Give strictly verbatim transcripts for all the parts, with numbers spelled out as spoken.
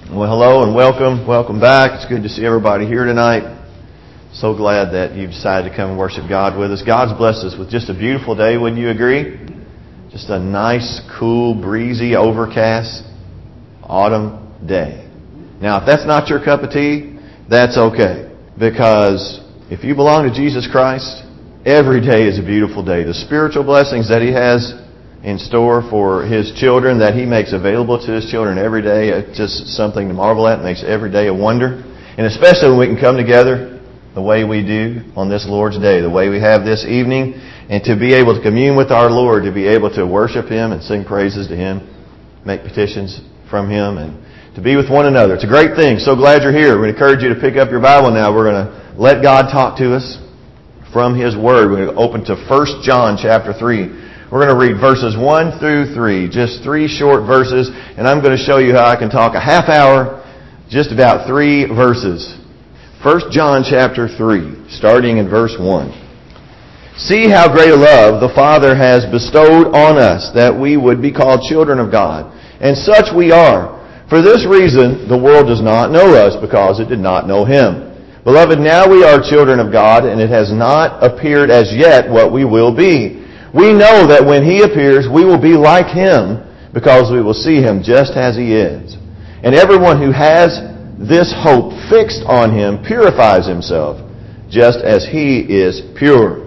Well, hello and welcome. Welcome back. It's good to see everybody here tonight. So glad that you've decided to come and worship God with us. God's blessed us with just a beautiful day, wouldn't you agree? Just a nice, cool, breezy, overcast autumn day. Now, if that's not your cup of tea, that's okay. Because if you belong to Jesus Christ, every day is a beautiful day. The spiritual blessings that He has in store for His children, that He makes available to His children every day, it's just something to marvel at. It makes every day a wonder. And especially when we can come together the way we do on this Lord's Day, the way we have this evening, and to be able to commune with our Lord, to be able to worship Him and sing praises to Him, make petitions from Him, and to be with one another. It's a great thing. So glad you're here. We encourage you to pick up your Bible now. We're going to let God talk to us from His Word. We're going to open to First John chapter three. We're going to read verses one through three, just three short verses, and I'm going to show you how I can talk a half hour, just about three verses. First John chapter three, starting in verse one. See how great a love the Father has bestowed on us, that we would be called children of God. And such we are. For this reason, the world does not know us, because it did not know Him. Beloved, now we are children of God, and it has not appeared as yet what we will be. We know that when He appears, we will be like Him, because we will see Him just as He is. And everyone who has this hope fixed on Him purifies himself, just as He is pure.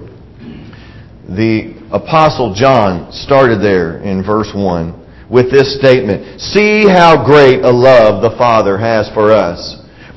The Apostle John started there in verse one with this statement. See how great a love the Father has for us.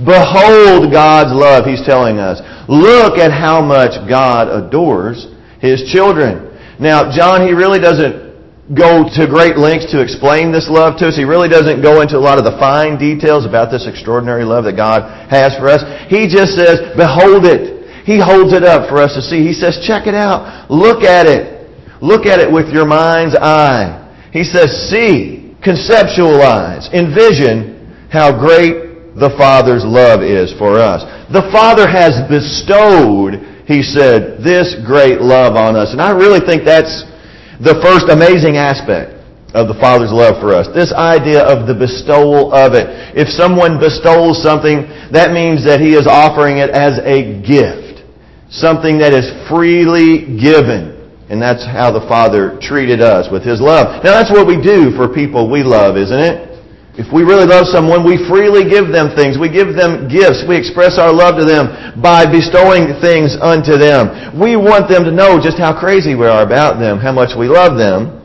Behold God's love, He's telling us. Look at how much God adores His children. Now, John, he really doesn't go to great lengths to explain this love to us. He really doesn't go into a lot of the fine details about this extraordinary love that God has for us. He just says, behold it. He holds it up for us to see. He says, check it out. Look at it. Look at it with your mind's eye. He says, see, conceptualize, envision how great the Father's love is for us. The Father has bestowed, He said, this great love on us. And I really think that's the first amazing aspect of the Father's love for us. This idea of the bestowal of it. If someone bestows something, that means that he is offering it as a gift. Something that is freely given. And that's how the Father treated us with His love. Now that's what we do for people we love, isn't it? If we really love someone, we freely give them things. We give them gifts. We express our love to them by bestowing things unto them. We want them to know just how crazy we are about them, how much we love them.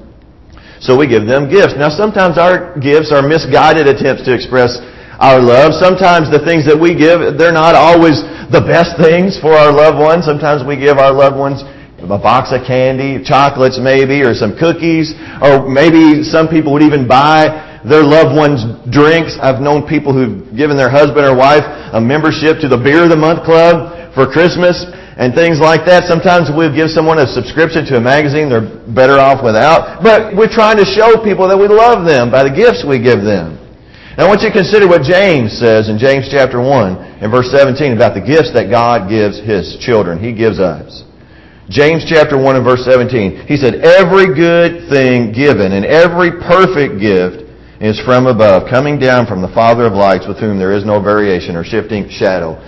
So we give them gifts. Now sometimes our gifts are misguided attempts to express our love. Sometimes the things that we give, they're not always the best things for our loved ones. Sometimes we give our loved ones a box of candy, chocolates maybe, or some cookies. Or maybe some people would even buy their loved ones drinks. I've known people who've given their husband or wife a membership to the Beer of the Month Club for Christmas and things like that. Sometimes we'll give someone a subscription to a magazine they're better off without. But we're trying to show people that we love them by the gifts we give them. Now I want you to consider what James says in James chapter one and verse seventeen about the gifts that God gives His children. He gives us. James chapter one and verse seventeen. He said, every good thing given and every perfect gift is from above, coming down from the Father of lights, with whom there is no variation or shifting shadow.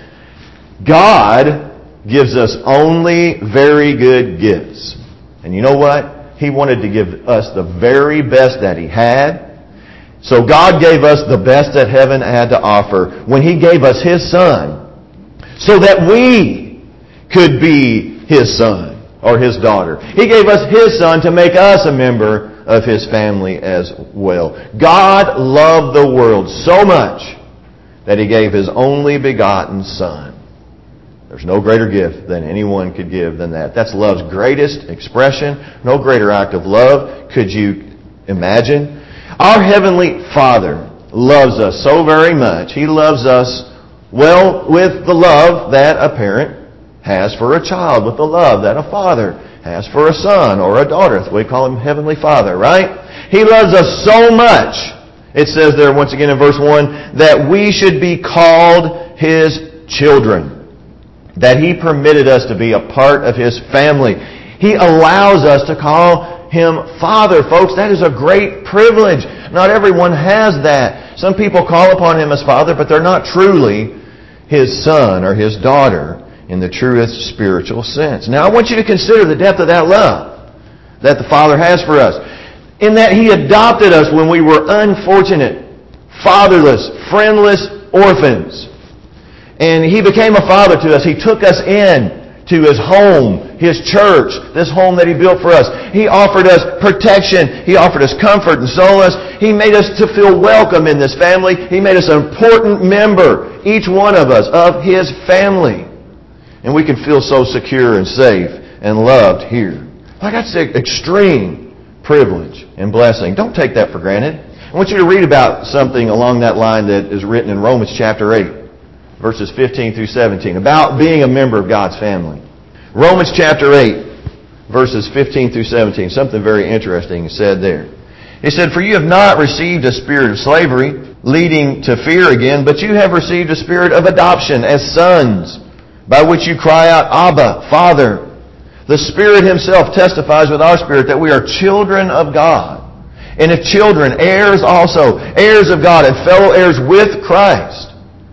God gives us only very good gifts. And you know what? He wanted to give us the very best that He had. So God gave us the best that heaven had to offer when He gave us His Son, so that we could be His son or His daughter. He gave us His Son to make us a member of His family as well. God loved the world so much that He gave His only begotten Son. There's no greater gift than anyone could give than that. That's love's greatest expression. No greater act of love could you imagine. Our Heavenly Father loves us so very much. He loves us, well, with the love that a parent has for a child, with the love that a father has for a son or a daughter. We call Him Heavenly Father, right? He loves us so much, it says there once again in verse one, that we should be called His children. That He permitted us to be a part of His family. He allows us to call Him Father. Folks, that is a great privilege. Not everyone has that. Some people call upon Him as Father, but they're not truly His son or His daughter in the truest spiritual sense. Now, I want you to consider the depth of that love that the Father has for us. In that He adopted us when we were unfortunate, fatherless, friendless orphans. And He became a father to us. He took us in to His home, His church, this home that He built for us. He offered us protection. He offered us comfort and solace. He made us to feel welcome in this family. He made us an important member, each one of us, of His family. And we can feel so secure and safe and loved here. Like I said, extreme privilege and blessing. Don't take that for granted. I want you to read about something along that line that is written in Romans chapter eight. Verses fifteen through seventeen, about being a member of God's family. Romans chapter eight, verses fifteen through seventeen, something very interesting is said there. He said, "For you have not received a spirit of slavery, leading to fear again, but you have received a spirit of adoption as sons, by which you cry out, Abba, Father. The Spirit Himself testifies with our spirit that we are children of God. And if children, heirs also, heirs of God and fellow heirs with Christ.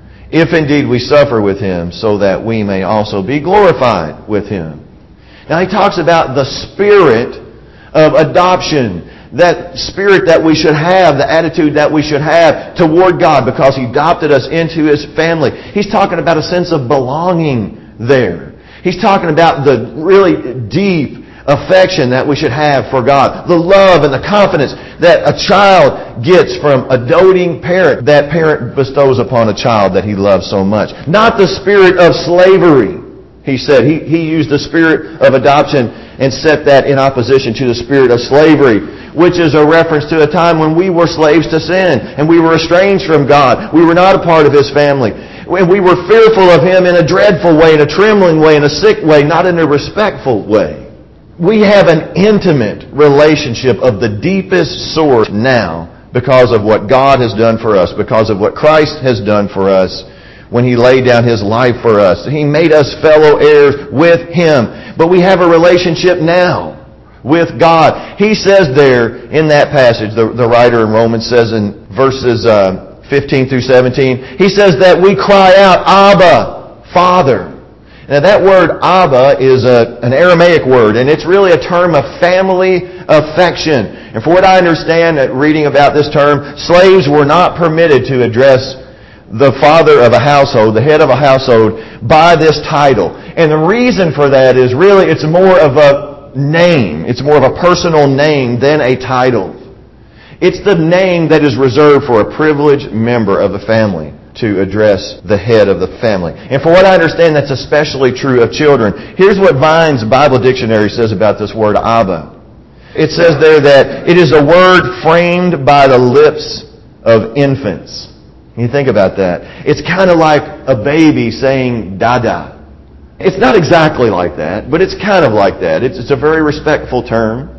If indeed we suffer with Him, so that we may also be glorified with Him." Now he talks about the spirit of adoption, that spirit that we should have, the attitude that we should have toward God because He adopted us into His family. He's talking about a sense of belonging there. He's talking about the really deep affection that we should have for God. The love and the confidence that a child gets from a doting parent. That parent bestows upon a child that he loves so much. Not the spirit of slavery, he said. He, he used the spirit of adoption and set that in opposition to the spirit of slavery, which is a reference to a time when we were slaves to sin and we were estranged from God. We were not a part of His family. And we were fearful of Him in a dreadful way, in a trembling way, in a sick way, not in a respectful way. We have an intimate relationship of the deepest sort now because of what God has done for us, because of what Christ has done for us when He laid down His life for us. He made us fellow heirs with Him. But we have a relationship now with God. He says there in that passage, the, the writer in Romans says in verses uh, fifteen through seventeen, he says that we cry out, Abba, Father. Now that word Abba is a, an Aramaic word, and it's really a term of family affection. And for what I understand, reading about this term, slaves were not permitted to address the father of a household, the head of a household, by this title. And the reason for that is really it's more of a name. It's more of a personal name than a title. It's the name that is reserved for a privileged member of the family to address the head of the family. And for what I understand, that's especially true of children. Here's what Vine's Bible Dictionary says about this word Abba. It says there that it is a word framed by the lips of infants. You think about that. It's kind of like a baby saying Dada. It's not exactly like that, but it's kind of like that. It's, it's a very respectful term.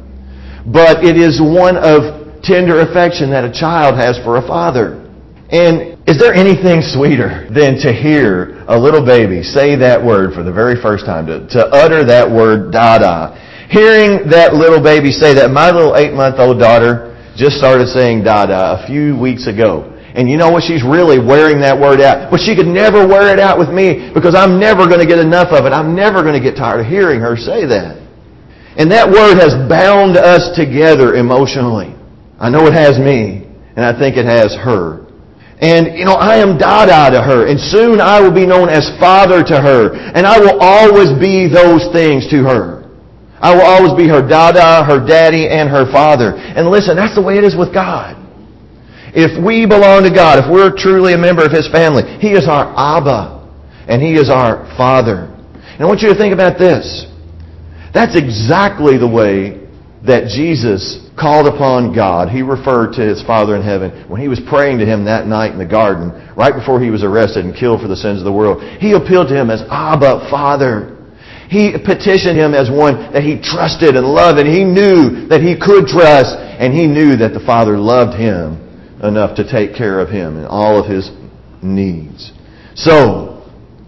But it is one of tender affection that a child has for a father. And is there anything sweeter than to hear a little baby say that word for the very first time, to, to utter that word, Dada? Hearing that little baby say that, my little eight-month-old daughter just started saying Dada a few weeks ago. And you know what? She's really wearing that word out. But she could never wear it out with me because I'm never going to get enough of it. I'm never going to get tired of hearing her say that. And that word has bound us together emotionally. I know it has me, and I think it has her. And, you know, I am Dada to her, and soon I will be known as Father to her, and I will always be those things to her. I will always be her Dada, her Daddy, and her Father. And listen, that's the way it is with God. If we belong to God, if we're truly a member of His family, He is our Abba, and He is our Father. And I want you to think about this. That's exactly the way that Jesus called upon God. He referred to His Father in heaven when He was praying to Him that night in the garden, right before He was arrested and killed for the sins of the world. He appealed to Him as Abba, Father. He petitioned Him as one that He trusted and loved, and He knew that He could trust, and He knew that the Father loved Him enough to take care of Him and all of His needs. So,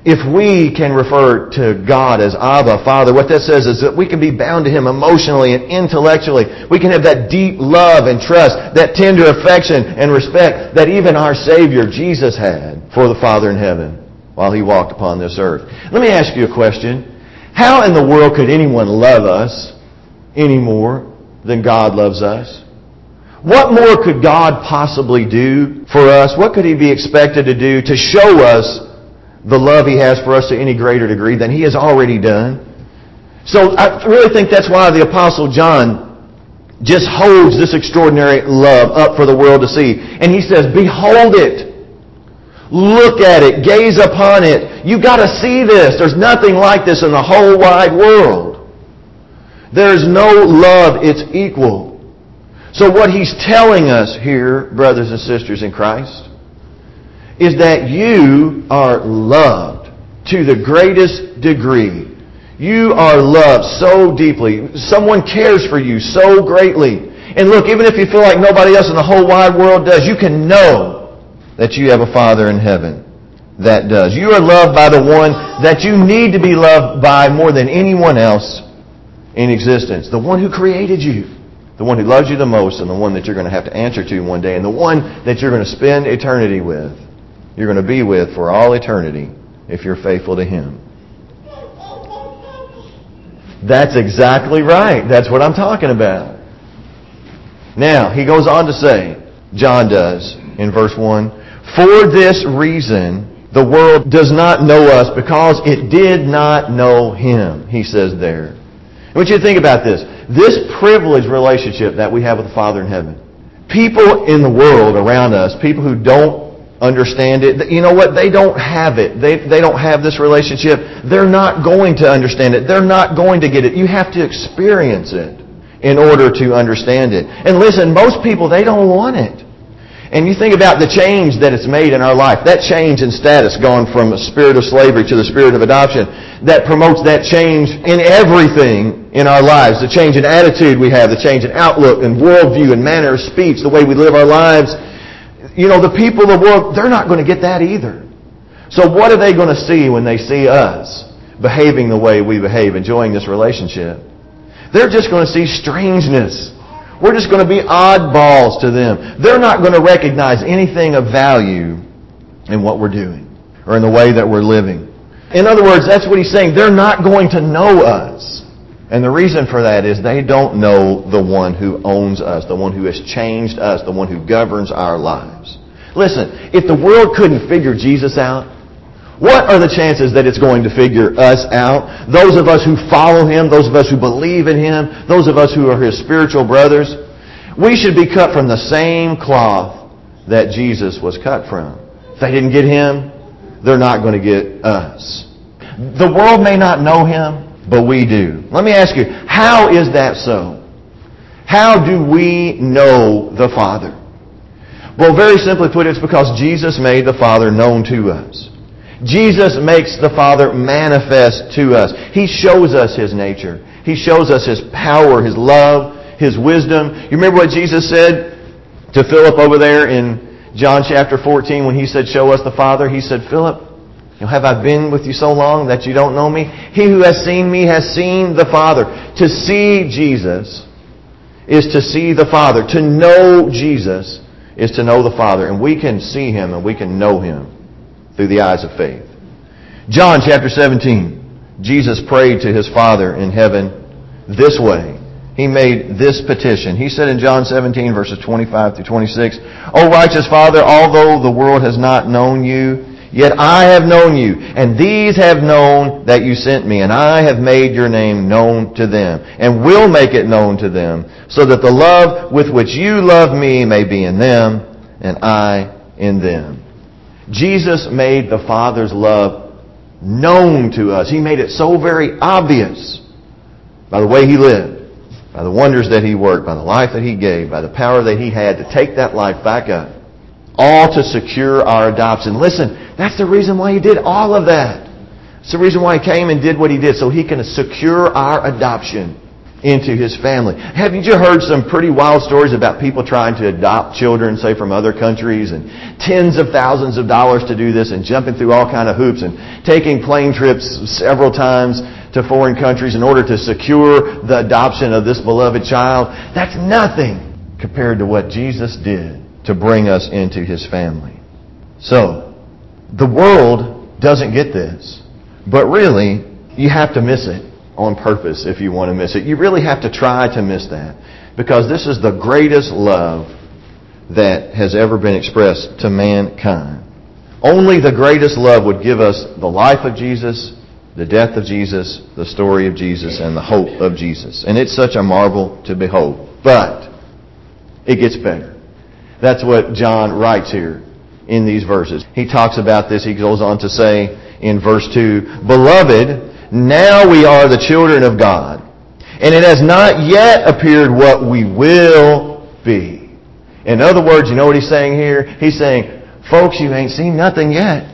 if we can refer to God as Abba, Father, what that says is that we can be bound to Him emotionally and intellectually. We can have that deep love and trust, that tender affection and respect that even our Savior, Jesus, had for the Father in heaven while He walked upon this earth. Let me ask you a question. How in the world could anyone love us any more than God loves us? What more could God possibly do for us? What could He be expected to do to show us the love He has for us to any greater degree than He has already done? So I really think that's why the Apostle John just holds this extraordinary love up for the world to see. And he says, behold it. Look at it. Gaze upon it. You've got to see this. There's nothing like this in the whole wide world. There's no love its equal. So what he's telling us here, brothers and sisters in Christ, is that you are loved to the greatest degree. You are loved so deeply. Someone cares for you so greatly. And look, even if you feel like nobody else in the whole wide world does, you can know that you have a Father in heaven that does. You are loved by the one that you need to be loved by more than anyone else in existence. The one who created you. The one who loves you the most, and the one that you're going to have to answer to one day, and the one that you're going to spend eternity with. You're going to be with for all eternity if you're faithful to Him. That's exactly right. That's what I'm talking about. Now, he goes on to say, John does, in verse one, for this reason the world does not know us because it did not know Him, he says there. I want you to think about this. This privileged relationship that we have with the Father in heaven. People in the world around us, people who don't understand it, you know what? They don't have it. They, they don't have this relationship. They're not going to understand it. They're not going to get it. You have to experience it in order to understand it. And listen, most people, they don't want it. And you think about the change that it's made in our life. That change in status, going from a spirit of slavery to the spirit of adoption, that promotes that change in everything in our lives. The change in attitude we have, the change in outlook and worldview and manner of speech, the way we live our lives. You know, the people of the world, they're not going to get that either. So what are they going to see when they see us behaving the way we behave, enjoying this relationship? They're just going to see strangeness. We're just going to be oddballs to them. They're not going to recognize anything of value in what we're doing or in the way that we're living. In other words, that's what he's saying. They're not going to know us. And the reason for that is they don't know the one who owns us, the one who has changed us, the one who governs our lives. Listen, if the world couldn't figure Jesus out, what are the chances that it's going to figure us out? Those of us who follow Him, those of us who believe in Him, those of us who are His spiritual brothers, we should be cut from the same cloth that Jesus was cut from. If they didn't get Him, they're not going to get us. The world may not know Him, but we do. Let me ask you, how is that so? How do we know the Father? Well, very simply put, it's because Jesus made the Father known to us. Jesus makes the Father manifest to us. He shows us His nature. He shows us His power, His love, His wisdom. You remember what Jesus said to Philip over there in John chapter fourteen when He said, show us the Father? He said, Philip, you know, have I been with you so long that you don't know me? He who has seen me has seen the Father. To see Jesus is to see the Father. To know Jesus is to know the Father. And we can see Him and we can know Him through the eyes of faith. John chapter seventeen. Jesus prayed to His Father in heaven this way. He made this petition. He said in John seventeen, verses twenty-five through twenty-six, O righteous Father, although the world has not known you, yet I have known you, and these have known that you sent me, and I have made your name known to them, and will make it known to them, so that the love with which you love me may be in them, and I in them. Jesus made the Father's love known to us. He made it so very obvious by the way He lived, by the wonders that He worked, by the life that He gave, by the power that He had to take that life back up, all to secure our adoption. Listen, that's the reason why He did all of that. It's the reason why He came and did what He did, so He can secure our adoption into His family. Haven't you heard some pretty wild stories about people trying to adopt children, say from other countries, and tens of thousands of dollars to do this, and jumping through all kind of hoops, and taking plane trips several times to foreign countries in order to secure the adoption of this beloved child? That's nothing compared to what Jesus did to bring us into His family. So, the world doesn't get this, but really, you have to miss it on purpose if you want to miss it. You really have to try to miss that, because this is the greatest love that has ever been expressed to mankind. Only the greatest love would give us the life of Jesus, the death of Jesus, the story of Jesus, and the hope of Jesus. And it's such a marvel to behold. But it gets better. That's what John writes here in these verses. He talks about this. He goes on to say in verse two, "Beloved, now we are the children of God, and it has not yet appeared what we will be." In other words, you know what he's saying here? He's saying, folks, you ain't seen nothing yet.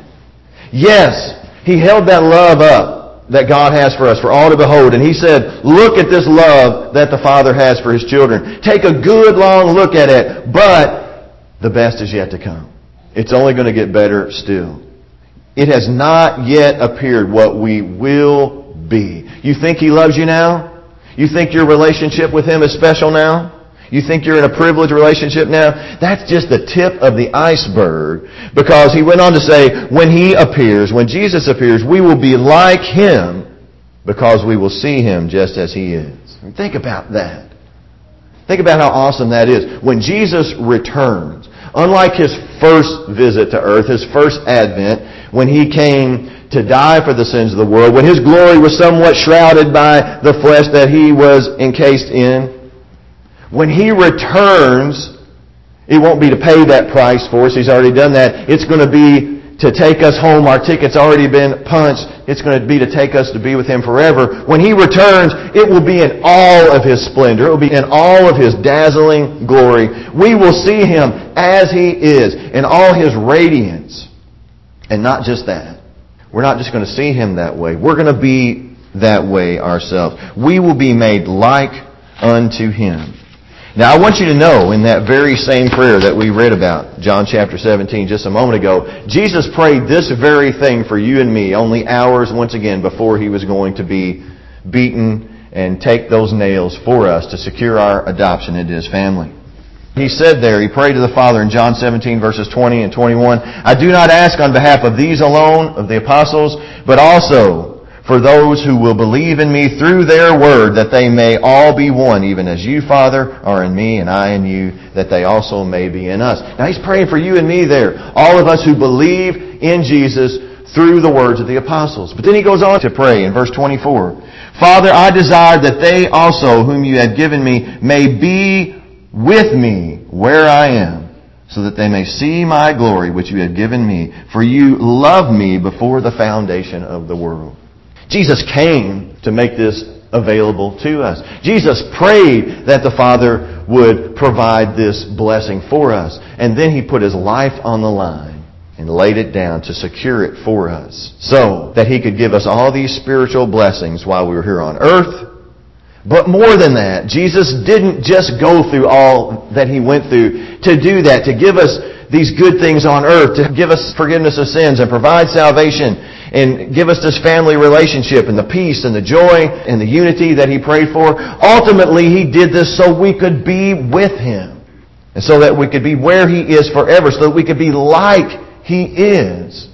Yes, He held that love up that God has for us, for all to behold. And He said, look at this love that the Father has for His children. Take a good long look at it, but the best is yet to come. It's only going to get better still. It has not yet appeared what we will be. You think He loves you now? You think your relationship with Him is special now? You think you're in a privileged relationship now? That's just the tip of the iceberg. Because He went on to say, when He appears, when Jesus appears, we will be like Him because we will see Him just as He is. Think about that. Think about how awesome that is. When Jesus returns, unlike His first visit to earth, His first advent, when He came to die for the sins of the world, when His glory was somewhat shrouded by the flesh that He was encased in, when He returns, it won't be to pay that price for us. He's already done that. It's going to be to take us home. Our ticket's already been punched. It's going to be to take us to be with Him forever. When He returns, it will be in all of His splendor. It will be in all of His dazzling glory. We will see Him as He is, in all His radiance. And not just that. We're not just going to see Him that way. We're going to be that way ourselves. We will be made like unto Him. Now, I want you to know, in that very same prayer that we read about, John chapter seventeen, just a moment ago, Jesus prayed this very thing for you and me only hours, once again, before He was going to be beaten and take those nails for us to secure our adoption into His family. He said there, He prayed to the Father in John seventeen, verses twenty and twenty-one, "I do not ask on behalf of these alone, of the apostles, but also for those who will believe in Me through their word, that they may all be one, even as You, Father, are in Me, and I in You, that they also may be in us." Now He's praying for you and me there. All of us who believe in Jesus through the words of the apostles. But then He goes on to pray in verse twenty-four. "Father, I desire that they also, whom You have given Me, may be with Me where I am, so that they may see My glory which You have given Me. For You loved Me before the foundation of the world." Jesus came to make this available to us. Jesus prayed that the Father would provide this blessing for us. And then He put His life on the line and laid it down to secure it for us, so that He could give us all these spiritual blessings while we were here on earth. But more than that, Jesus didn't just go through all that He went through to do that, to give us these good things on earth, to give us forgiveness of sins and provide salvation and give us this family relationship and the peace and the joy and the unity that He prayed for. Ultimately, He did this so we could be with Him, and so that we could be where He is forever, so that we could be like He is,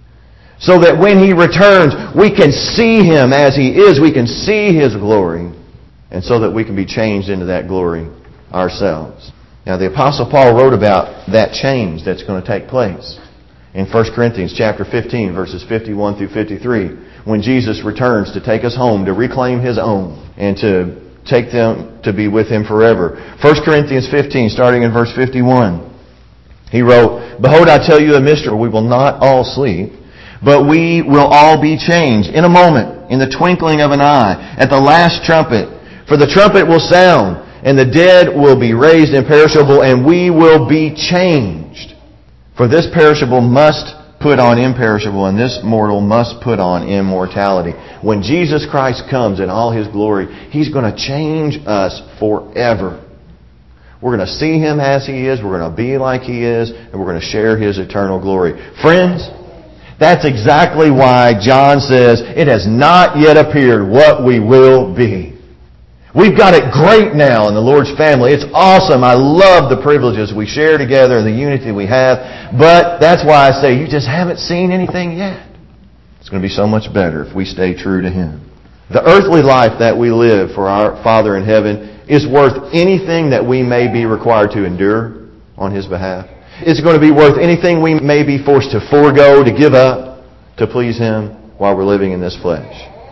so that when He returns, we can see Him as He is, we can see His glory, and so that we can be changed into that glory ourselves. Now, the Apostle Paul wrote about that change that's going to take place in First Corinthians chapter fifteen, verses fifty-one through fifty-three, when Jesus returns to take us home, to reclaim His own, and to take them to be with Him forever. First Corinthians fifteen, starting in verse fifty-one, he wrote, "Behold, I tell you a mystery, we will not all sleep, but we will all be changed in a moment, in the twinkling of an eye, at the last trumpet. For the trumpet will sound, and the dead will be raised imperishable, and we will be changed. For this perishable must put on imperishable, and this mortal must put on immortality. When Jesus Christ comes in all His glory, He's going to change us forever. We're going to see Him as He is, we're going to be like He is, and we're going to share His eternal glory. Friends, that's exactly why John says, it has not yet appeared what we will be. We've got it great now in the Lord's family. It's awesome. I love the privileges we share together and the unity we have. But that's why I say you just haven't seen anything yet. It's going to be so much better if we stay true to Him. The earthly life that we live for our Father in heaven is worth anything that we may be required to endure on His behalf. It's going to be worth anything we may be forced to forego, to give up, to please Him while we're living in this flesh.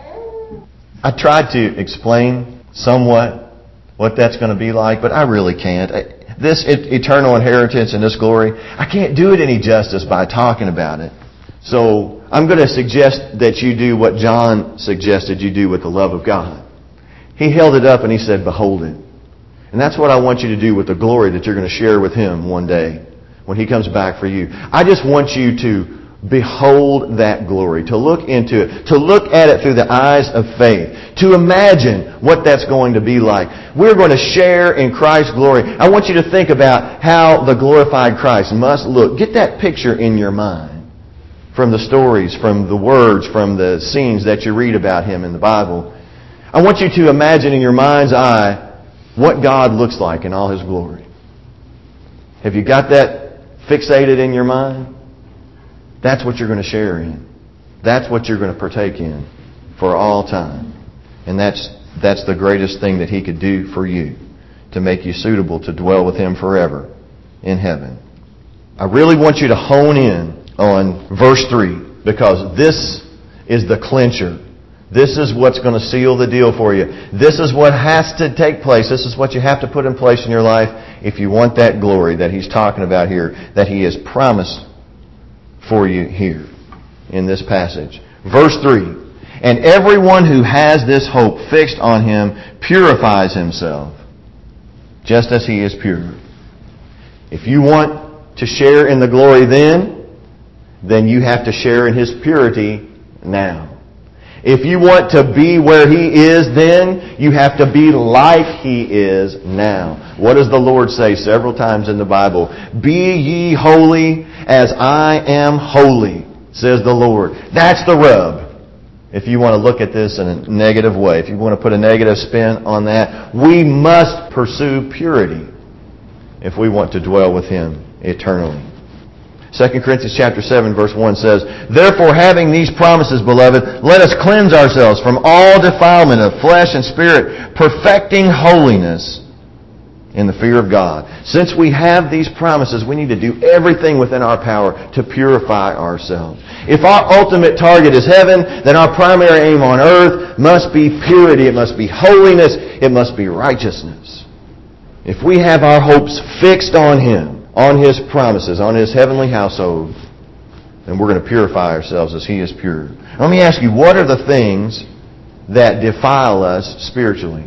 I tried to explain somewhat what that's going to be like, but I really can't. This eternal inheritance and this glory, I can't do it any justice by talking about it. So I'm going to suggest that you do what John suggested you do with the love of God. He held it up and he said, behold it. And that's what I want you to do with the glory that you're going to share with Him one day when He comes back for you. I just want you to behold that glory, to look into it, to look at it through the eyes of faith, to imagine what that's going to be like. We're going to share in Christ's glory. I want you to think about how the glorified Christ must look. Get that picture in your mind from the stories, from the words, from the scenes that you read about Him in the Bible. I want you to imagine in your mind's eye what God looks like in all His glory. Have you got that fixated in your mind? That's what you're going to share in. That's what you're going to partake in for all time. And that's that's the greatest thing that He could do for you, to make you suitable to dwell with Him forever in heaven. I really want you to hone in on verse three, because this is the clincher. This is what's going to seal the deal for you. This is what has to take place. This is what you have to put in place in your life if you want that glory that He's talking about here, that He has promised for you here in this passage. Verse three. And everyone who has this hope fixed on Him purifies himself, just as He is pure. If you want to share in the glory then, then you have to share in His purity now. If you want to be where He is then, you have to be like He is now. What does the Lord say several times in the Bible? Be ye holy as I am holy, says the Lord. That's the rub. If you want to look at this in a negative way, if you want to put a negative spin on that, we must pursue purity if we want to dwell with Him eternally. Second Corinthians chapter seven verse one says, therefore, having these promises, beloved, let us cleanse ourselves from all defilement of flesh and spirit, perfecting holiness in the fear of God. Since we have these promises, we need to do everything within our power to purify ourselves. If our ultimate target is heaven, then our primary aim on earth must be purity. It must be holiness. It must be righteousness. If we have our hopes fixed on Him, on His promises, on His heavenly household, then we're going to purify ourselves as He is pure. Let me ask you, what are the things that defile us spiritually?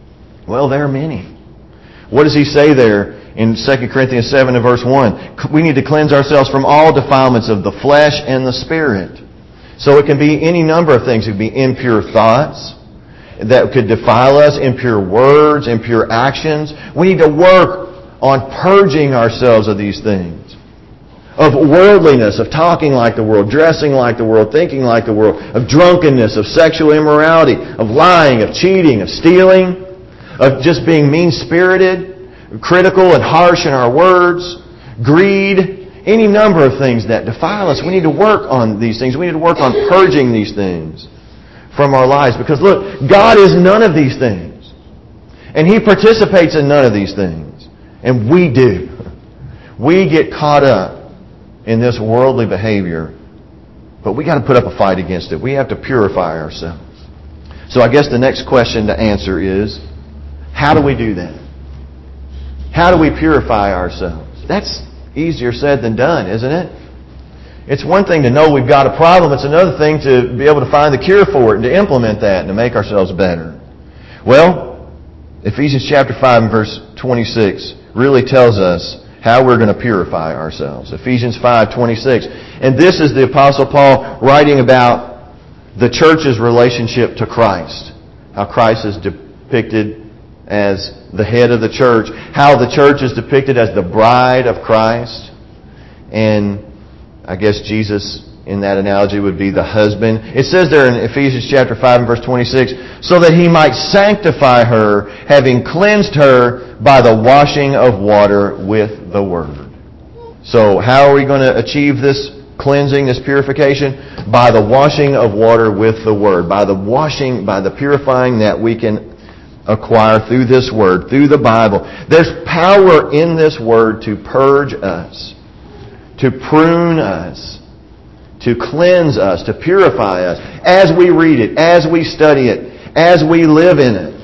Well, there are many. What does He say there in Second Corinthians seven and verse one? We need to cleanse ourselves from all defilements of the flesh and the spirit. So it can be any number of things. It could be impure thoughts that could defile us, impure words, impure actions. We need to work on purging ourselves of these things. Of worldliness, of talking like the world, dressing like the world, thinking like the world, of drunkenness, of sexual immorality, of lying, of cheating, of stealing, of just being mean-spirited, critical and harsh in our words, greed, any number of things that defile us. We need to work on these things. We need to work on purging these things from our lives. Because look, God is none of these things. And He participates in none of these things. And we do. We get caught up in this worldly behavior, but we got to put up a fight against it. We have to purify ourselves. So I guess the next question to answer is, how do we do that? How do we purify ourselves? That's easier said than done, isn't it? It's one thing to know we've got a problem. It's another thing to be able to find the cure for it and to implement that and to make ourselves better. Well, Ephesians chapter five and verse twenty-six really tells us how we're going to purify ourselves. Ephesians five twenty-six. And this is the Apostle Paul writing about the church's relationship to Christ. How Christ is depicted as the head of the church. How the church is depicted as the bride of Christ. And I guess Jesus, in that analogy, would be the husband. It says there in Ephesians chapter five and verse twenty-six, so that he might sanctify her, having cleansed her by the washing of water with the word. So how are we going to achieve this cleansing, this purification? By the washing of water with the word. By the washing, by the purifying that we can acquire through this word, through the Bible. There's power in this word to purge us, to prune us, to cleanse us, to purify us. As we read it, as we study it, as we live in it,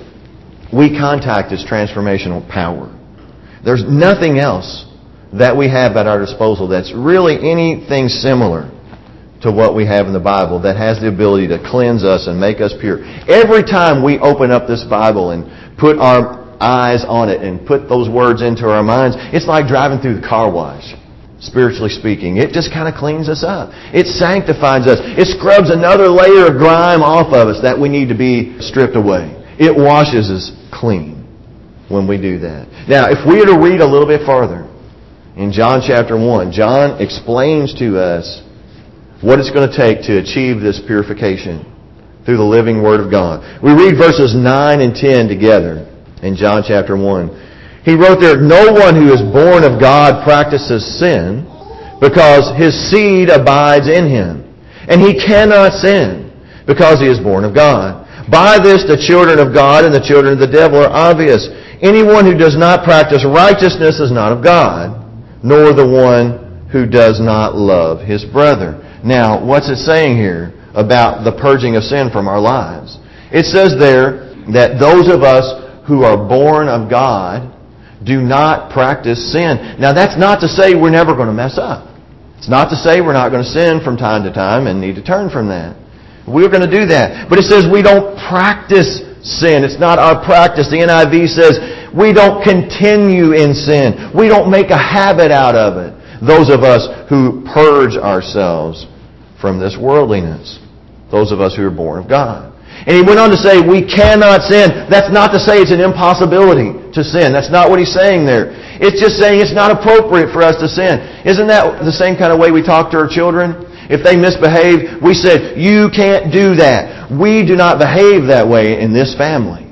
we contact its transformational power. There's nothing else that we have at our disposal that's really anything similar to what we have in the Bible that has the ability to cleanse us and make us pure. Every time we open up this Bible and put our eyes on it and put those words into our minds, it's like driving through the car wash. Spiritually speaking, it just kind of cleans us up. It sanctifies us. It scrubs another layer of grime off of us that we need to be stripped away. It washes us clean when we do that. Now, if we were to read a little bit farther, in John chapter one, John explains to us what it's going to take to achieve this purification through the living Word of God. We read verses nine and ten together in John chapter one. He wrote there, no one who is born of God practices sin, because his seed abides in him. And he cannot sin, because he is born of God. By this the children of God and the children of the devil are obvious. Anyone who does not practice righteousness is not of God, nor the one who does not love his brother. Now, what's it saying here about the purging of sin from our lives? It says there that those of us who are born of God do not practice sin. Now, that's not to say we're never going to mess up. It's not to say we're not going to sin from time to time and need to turn from that. We're going to do that. But it says we don't practice sin. It's not our practice. The N I V says we don't continue in sin. We don't make a habit out of it. Those of us who purge ourselves from this worldliness. Those of us who are born of God. And he went on to say, we cannot sin. That's not to say it's an impossibility to sin. That's not what he's saying there. It's just saying it's not appropriate for us to sin. Isn't that the same kind of way we talk to our children? If they misbehave, we said, you can't do that. We do not behave that way in this family.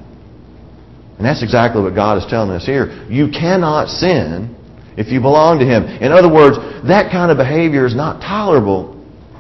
And that's exactly what God is telling us here. You cannot sin if you belong to Him. In other words, that kind of behavior is not tolerable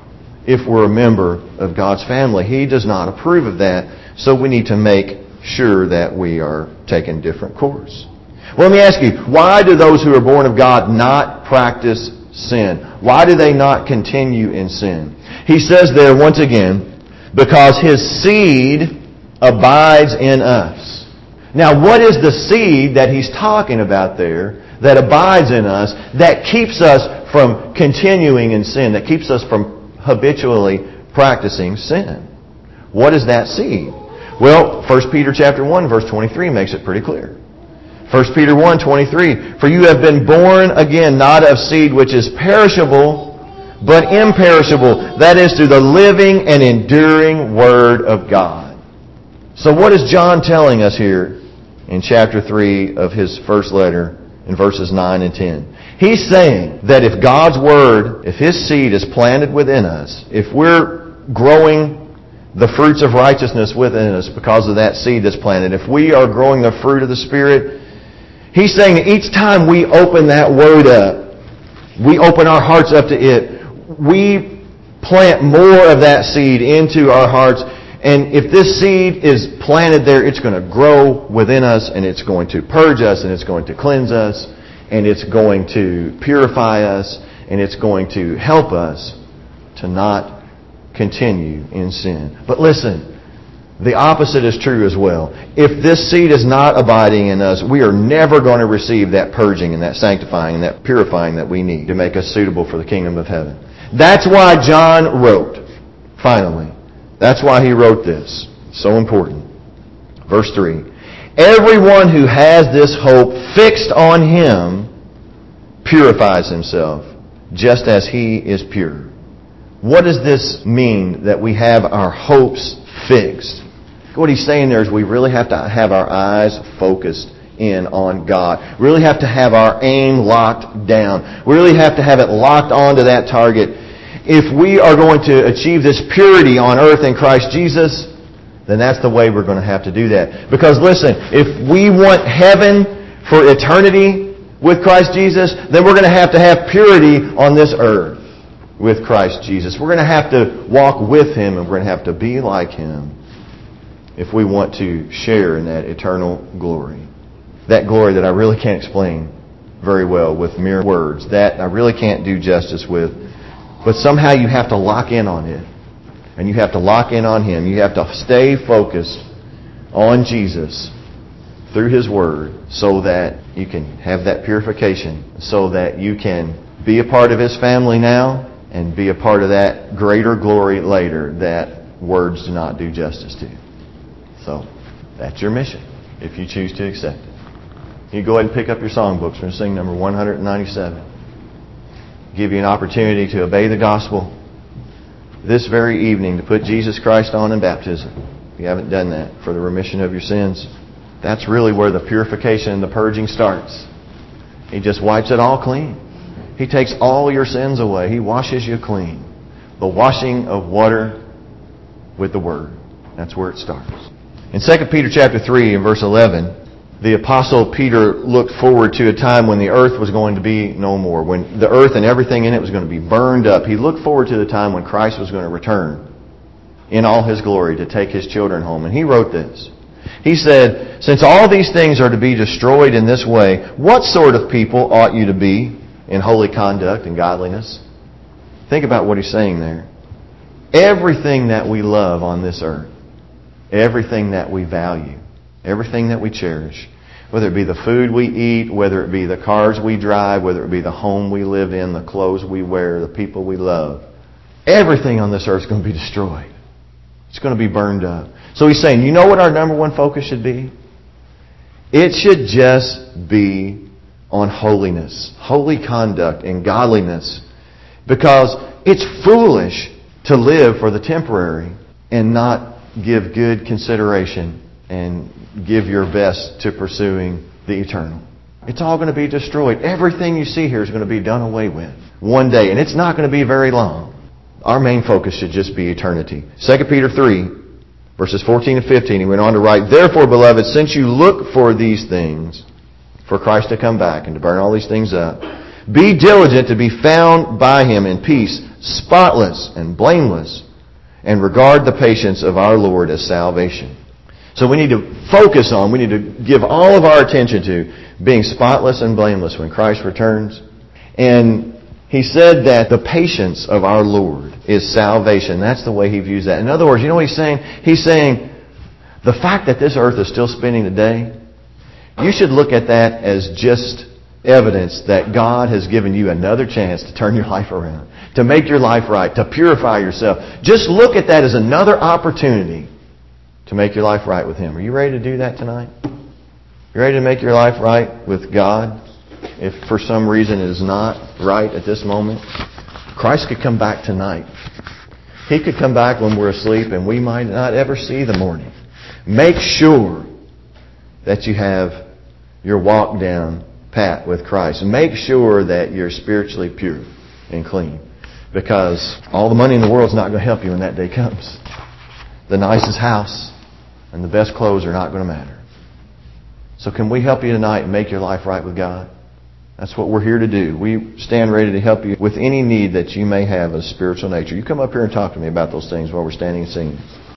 if we're a member of God's family. He does not approve of that, so we need to make sure that we are taking a different course. Well, let me ask you, why do those who are born of God not practice sin? Why do they not continue in sin? He says there once again, because His seed abides in us. Now, what is the seed that He's talking about there that abides in us, that keeps us from continuing in sin, that keeps us from habitually practicing sin? What is that seed? Well, First Peter chapter one, verse twenty-three makes it pretty clear. First Peter one, twenty-three, for you have been born again, not of seed which is perishable, but imperishable. That is, through the living and enduring Word of God. So what is John telling us here in chapter three of his first letter in verses nine and ten? He's saying that if God's Word, if His seed is planted within us, if we're growing the fruits of righteousness within us because of that seed that's planted, if we are growing the fruit of the Spirit, He's saying that each time we open that Word up, we open our hearts up to it, we plant more of that seed into our hearts. And if this seed is planted there, it's going to grow within us, and it's going to purge us, and it's going to cleanse us, and it's going to purify us, and it's going to help us to not continue in sin. But listen, the opposite is true as well. If this seed is not abiding in us, we are never going to receive that purging and that sanctifying and that purifying that we need to make us suitable for the kingdom of heaven. That's why John wrote, finally, that's why he wrote this. So important. Verse three. Everyone who has this hope fixed on Him purifies himself, just as he is pure. What does this mean that we have our hopes fixed? What he's saying there is we really have to have our eyes focused in on God. We really have to have our aim locked down. We really have to have it locked onto that target. If we are going to achieve this purity on earth in Christ Jesus, then that's the way we're going to have to do that. Because listen, if we want heaven for eternity with Christ Jesus, then we're going to have to have purity on this earth with Christ Jesus. We're going to have to walk with Him, and we're going to have to be like Him if we want to share in that eternal glory. That glory that I really can't explain very well with mere words. That I really can't do justice with. But somehow you have to lock in on it. And you have to lock in on Him. You have to stay focused on Jesus through His Word so that you can have that purification, so that you can be a part of His family now and be a part of that greater glory later that words do not do justice to. So, that's your mission if you choose to accept it. You go ahead and pick up your songbooks. We're going to sing number one ninety-seven. Give you an opportunity to obey the gospel this very evening, to put Jesus Christ on in baptism. If you haven't done that, for the remission of your sins. That's really where the purification and the purging starts. He just wipes it all clean. He takes all your sins away. He washes you clean. The washing of water with the Word. That's where it starts. In Second Peter chapter three and verse eleven, the Apostle Peter looked forward to a time when the earth was going to be no more. When the earth and everything in it was going to be burned up. He looked forward to the time when Christ was going to return in all His glory to take His children home. And he wrote this. He said, "Since all these things are to be destroyed in this way, what sort of people ought you to be in holy conduct and godliness?" Think about what he's saying there. Everything that we love on this earth, everything that we value, everything that we cherish, whether it be the food we eat, whether it be the cars we drive, whether it be the home we live in, the clothes we wear, the people we love, everything on this earth is going to be destroyed. It's going to be burned up. So he's saying, you know what our number one focus should be? It should just be on holiness, holy conduct and godliness. Because it's foolish to live for the temporary and not give good consideration and give your best to pursuing the eternal. It's all going to be destroyed. Everything you see here is going to be done away with one day. And it's not going to be very long. Our main focus should just be eternity. Second Peter three, verses fourteen and fifteen, he went on to write, "Therefore, beloved, since you look for these things, for Christ to come back and to burn all these things up, be diligent to be found by Him in peace, spotless and blameless, and regard the patience of our Lord as salvation." So we need to focus on, we need to give all of our attention to being spotless and blameless when Christ returns. And he said that the patience of our Lord is salvation. That's the way he views that. In other words, you know what he's saying? He's saying the fact that this earth is still spinning today, you should look at that as just evidence that God has given you another chance to turn your life around, to make your life right, to purify yourself. Just look at that as another opportunity to make your life right with Him. Are you ready to do that tonight? You ready to make your life right with God? If for some reason it is not right at this moment, Christ could come back tonight. He could come back when we're asleep and we might not ever see the morning. Make sure that you have your walk down pat with Christ. Make sure that you're spiritually pure and clean. Because all the money in the world is not going to help you when that day comes. The nicest house and the best clothes are not going to matter. So can we help you tonight and make your life right with God? That's what we're here to do. We stand ready to help you with any need that you may have of spiritual nature. You come up here and talk to me about those things while we're standing and singing.